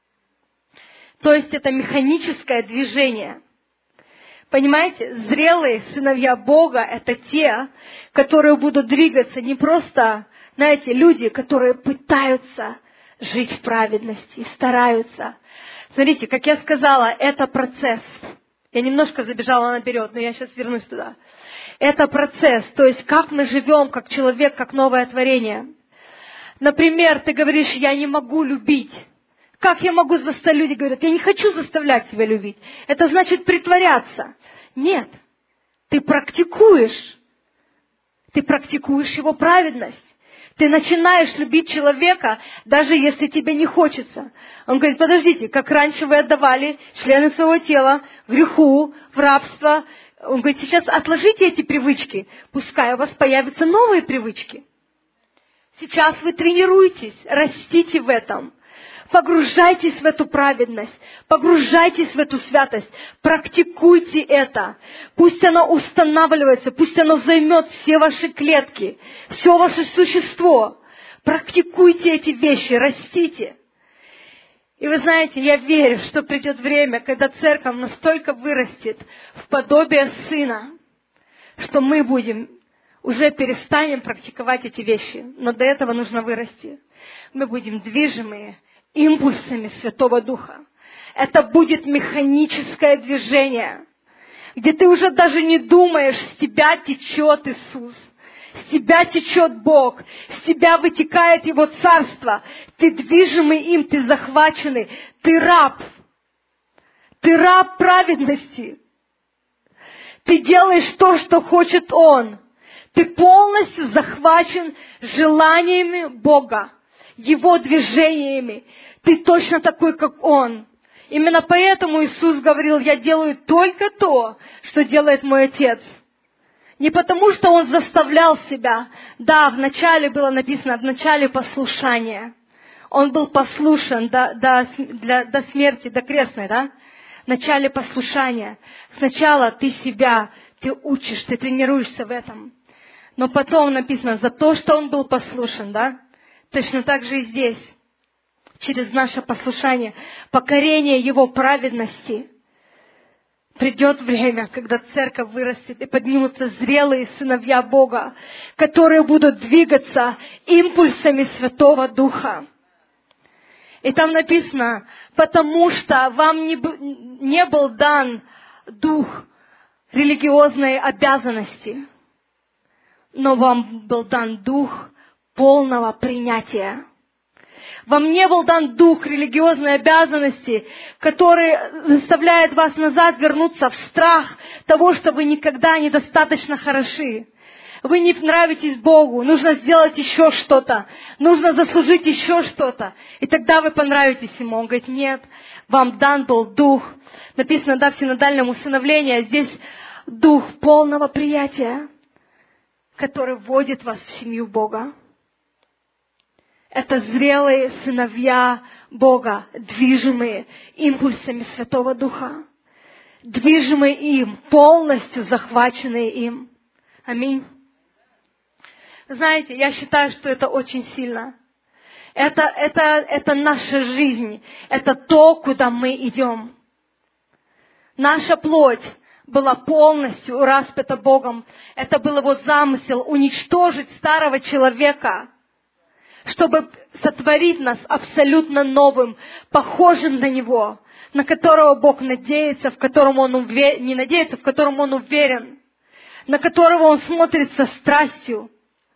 То есть это механическое движение. Понимаете, зрелые сыновья Бога – это те, которые будут двигаться не просто, знаете, люди, которые пытаются жить в праведности, стараются. Смотрите, как я сказала, это процесс. Я немножко забежала наперед, но я сейчас вернусь туда. Это процесс, то есть как мы живем, как человек, как новое творение. Например, ты говоришь, я не могу любить. Как я могу заставить? Люди говорят, я не хочу заставлять себя любить. Это значит притворяться. Нет. Ты практикуешь. Ты практикуешь его праведность. Ты начинаешь любить человека, даже если тебе не хочется. Он говорит, подождите, как раньше вы отдавали члены своего тела в греху, в рабство. Он говорит, сейчас отложите эти привычки, пускай у вас появятся новые привычки. Сейчас вы тренируетесь, растите в этом. Погружайтесь в эту праведность, погружайтесь в эту святость, практикуйте это. Пусть оно устанавливается, пусть оно займет все ваши клетки, все ваше существо. Практикуйте эти вещи, растите. И вы знаете, я верю, что придет время, когда церковь настолько вырастет в подобие Сына, что мы будем уже перестанем практиковать эти вещи, но до этого нужно вырасти. Мы будем движимые импульсами Святого Духа. Это будет механическое движение, где ты уже даже не думаешь, с тебя течет Иисус, с тебя течет Бог, с тебя вытекает Его Царство. Ты движимый им, ты захваченный, ты раб. Ты раб праведности. Ты делаешь то, что хочет Он. Ты полностью захвачен желаниями Бога, Его движениями. Ты точно такой, как Он. Именно поэтому Иисус говорил: я делаю только то, что делает мой Отец. Не потому, что Он заставлял себя. Да, вначале было написано, в начале послушания. Он был послушен до, до, для, до смерти, до крестной, да? В начале послушания. Сначала ты себя, ты учишь, ты тренируешься в этом. Но потом написано, за то, что Он был послушен, да? Точно так же и здесь. Через наше послушание, покорение Его праведности, придет время, когда церковь вырастет и поднимутся зрелые сыновья Бога, которые будут двигаться импульсами Святого Духа. И там написано, потому что вам не, не был дан дух религиозной обязанности, но вам был дан дух полного принятия. Вам не был дан дух религиозной обязанности, который заставляет вас назад вернуться в страх того, что вы никогда недостаточно хороши. Вы не нравитесь Богу, нужно сделать еще что-то, нужно заслужить еще что-то, и тогда вы понравитесь Ему. Он говорит: нет, вам дан был дух. Написано, да, в синодальном усыновлении, а здесь дух полного приятия, который вводит вас в семью Бога. Это зрелые сыновья Бога, движимые импульсами Святого Духа, движимые им, полностью захваченные им. Аминь. Знаете, я считаю, что это очень сильно. Это, это, это наша жизнь, это то, куда мы идем. Наша плоть была полностью распята Богом. Это был Его замысел уничтожить старого человека, чтобы сотворить нас абсолютно новым, похожим на Него, на которого Бог надеется, в котором Он уверен, не надеется, в котором Он уверен, на которого Он смотрит со страстью.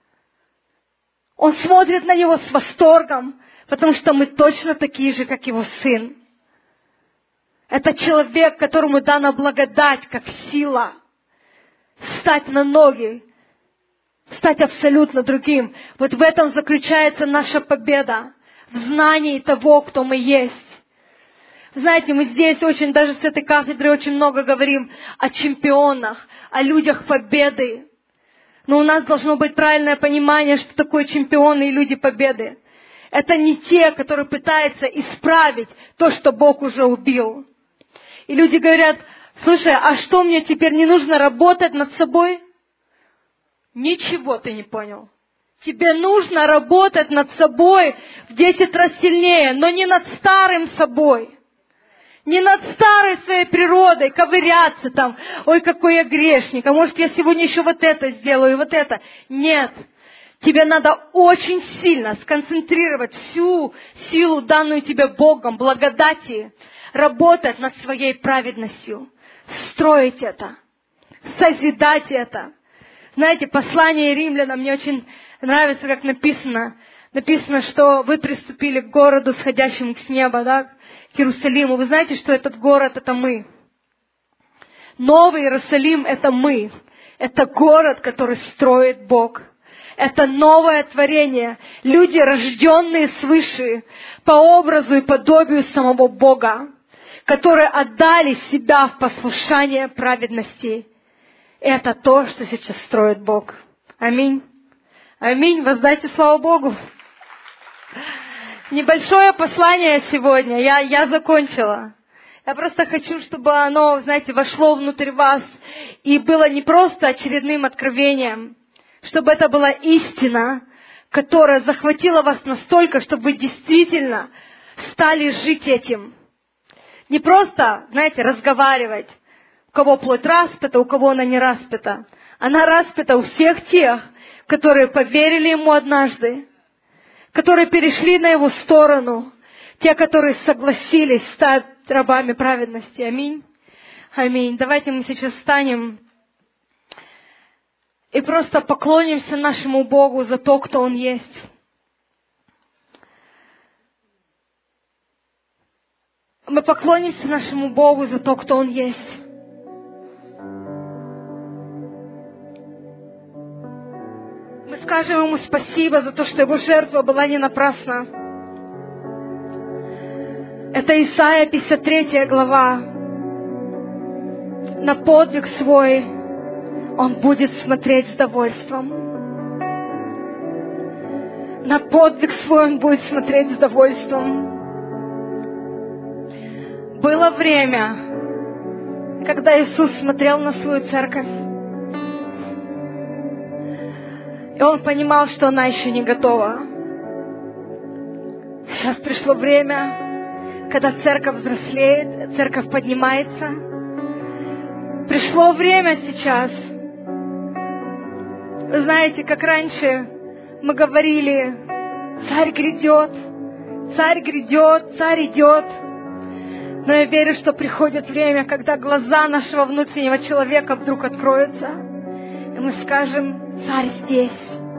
Он смотрит на Него с восторгом, потому что мы точно такие же, как Его Сын. Это человек, которому дана благодать, как сила, встать на ноги, стать абсолютно другим. Вот в этом заключается наша победа, в знании того, кто мы есть. Знаете, мы здесь очень, даже с этой кафедры очень много говорим о чемпионах, о людях победы. Но у нас должно быть правильное понимание, что такое чемпионы и люди победы. Это не те, которые пытаются исправить то, что Бог уже убил. И люди говорят: слушай, а что, мне теперь не нужно работать над собой? Ничего ты не понял. Тебе нужно работать над собой в десять раз сильнее, но не над старым собой. Не над старой своей природой, ковыряться там. Ой, какой я грешник, а может я сегодня еще вот это сделаю, и вот это. Нет. Тебе надо очень сильно сконцентрировать всю силу, данную тебе Богом, благодати, работать над своей праведностью, строить это, созидать это. Знаете, послание римлянам мне очень нравится, как написано. Написано, что вы приступили к городу, сходящему с неба, да, к Иерусалиму. Вы знаете, что этот город — это мы. Новый Иерусалим — это мы. Это город, который строит Бог. Это новое творение. Люди, рожденные свыше, по образу и подобию самого Бога, которые отдали себя в послушание праведности. Это то, что сейчас строит Бог. Аминь. Аминь. Воздайте славу Богу. Небольшое послание сегодня. Я, я закончила. Я просто хочу, чтобы оно, знаете, вошло внутрь вас и было не просто очередным откровением, чтобы это была истина, которая захватила вас настолько, чтобы вы действительно стали жить этим. Не просто, знаете, разговаривать, у кого плоть распята, у кого она не распята, Она распята у всех тех, которые поверили Ему однажды, которые перешли на Его сторону, те, которые согласились стать рабами праведности. Аминь. Аминь. Давайте мы сейчас встанем и просто поклонимся нашему Богу за то, кто Он есть. Мы поклонимся нашему Богу за то, кто Он есть. Мы скажем Ему спасибо за то, что Его жертва была не напрасна. Это Исайя пятьдесят третья глава. На подвиг свой Он будет смотреть с довольством. На подвиг свой Он будет смотреть с довольством. Было время, когда Иисус смотрел на свою церковь, и Он понимал, что она еще не готова. Сейчас пришло время, когда церковь взрослеет, церковь поднимается. Пришло время сейчас. Вы знаете, как раньше мы говорили: царь грядет, царь грядет, царь идет. Но я верю, что приходит время, когда глаза нашего внутреннего человека вдруг откроются, и мы скажем: царь здесь.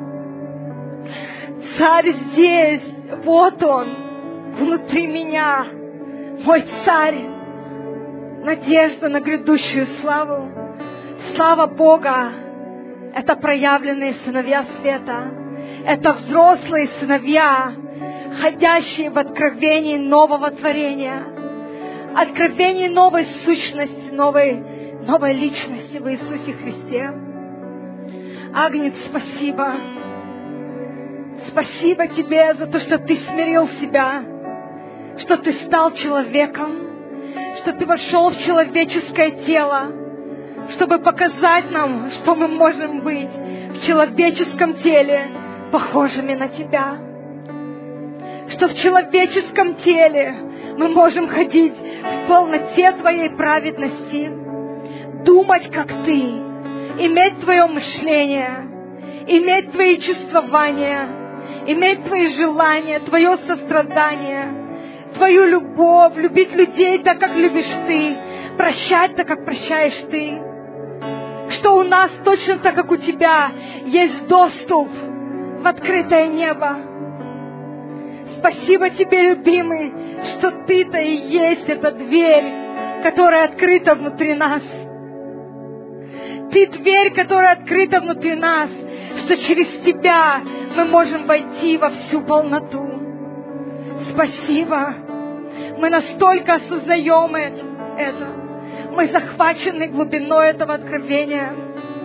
Царь здесь. Вот Он, внутри меня, мой царь. Надежда на грядущую славу. Слава Бога — это проявленные сыновья света. Это взрослые сыновья, ходящие в откровении нового творения. Откровение новой сущности, новой, новой личности в Иисусе Христе. Агнец, спасибо. Спасибо Тебе за то, что Ты смирил себя, что Ты стал человеком, что Ты вошел в человеческое тело, чтобы показать нам, что мы можем быть в человеческом теле похожими на Тебя. Что в человеческом теле мы можем ходить в полноте Твоей праведности, думать, как Ты, иметь Твое мышление, иметь Твои чувствования, иметь Твои желания, Твое сострадание, Твою любовь, любить людей так, как любишь Ты, прощать так, как прощаешь Ты. Что у нас точно так, как у Тебя, есть доступ в открытое небо. Спасибо Тебе, любимый, что Ты-то и есть эта дверь, которая открыта внутри нас. Ты дверь, которая открыта внутри нас, что через Тебя мы можем войти во всю полноту. Спасибо. Мы настолько осознаем это. Мы захвачены глубиной этого откровения.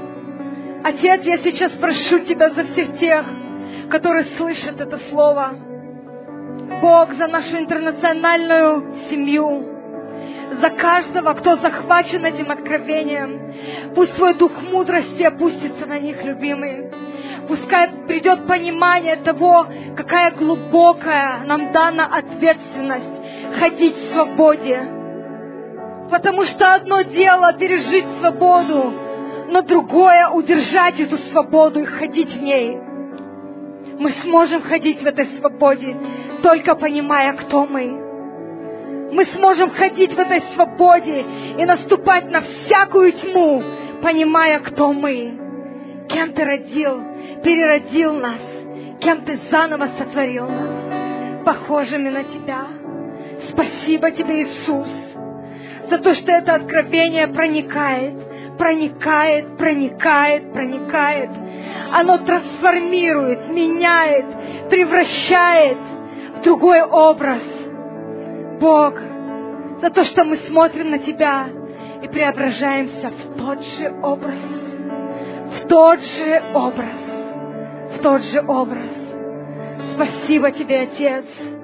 Отец, я сейчас прошу Тебя за всех тех, которые слышат это слово. Бог, за нашу интернациональную семью, за каждого, кто захвачен этим откровением. Пусть Твой дух мудрости опустится на них, любимый. Пускай придет понимание того, какая глубокая нам дана ответственность ходить в свободе. Потому что одно дело пережить свободу, но другое удержать эту свободу и ходить в ней. Мы сможем ходить в этой свободе, только понимая, кто мы. Мы сможем ходить в этой свободе и наступать на всякую тьму, понимая, кто мы. Кем Ты родил, переродил нас, кем Ты заново сотворил нас, похожими на Тебя. Спасибо Тебе, Иисус, за то, что это откровение проникает, проникает, проникает, проникает. Оно трансформирует, меняет, превращает в другой образ. Бог, за то, что мы смотрим на Тебя и преображаемся в тот же образ, в тот же образ, в тот же образ. Спасибо Тебе, Отец.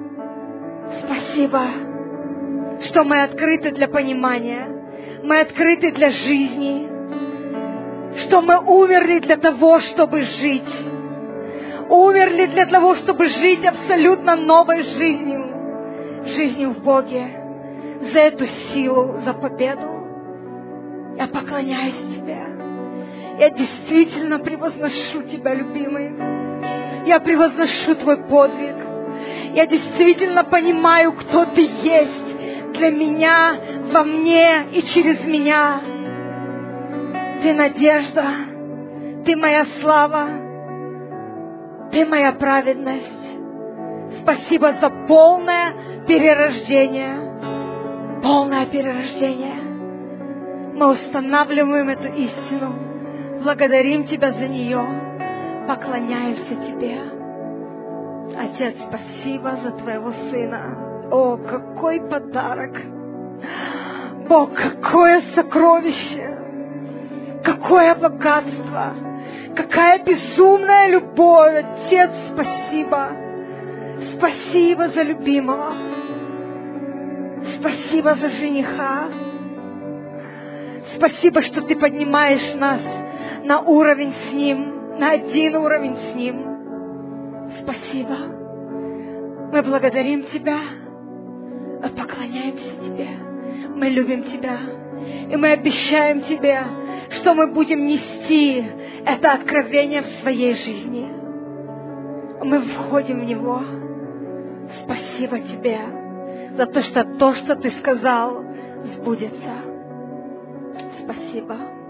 Спасибо, что мы открыты для понимания, мы открыты для жизни, что мы умерли для того, чтобы жить. Умерли для того, чтобы жить абсолютно новой жизнью. Жизнью в Боге. За эту силу, за победу. Я поклоняюсь Тебе. Я действительно превозношу Тебя, любимый. Я превозношу Твой подвиг. Я действительно понимаю, кто Ты есть для меня, во мне и через меня. Ты надежда, Ты моя слава, Ты моя праведность. Спасибо за полное перерождение. Полное перерождение. Мы устанавливаем эту истину. Благодарим Тебя за нее. Поклоняемся Тебе. Отец, спасибо за Твоего Сына. О, какой подарок! Бог, какое сокровище! Какое богатство! Какая безумная любовь! Отец, спасибо! Спасибо за любимого! Спасибо за жениха! Спасибо, что Ты поднимаешь нас на уровень с Ним, на один уровень с Ним. Спасибо. Мы благодарим Тебя, мы поклоняемся Тебе, мы любим Тебя, и мы обещаем Тебе, что мы будем нести это откровение в своей жизни. Мы входим в него. Спасибо Тебе за то, что то, что Ты сказал, сбудется. Спасибо.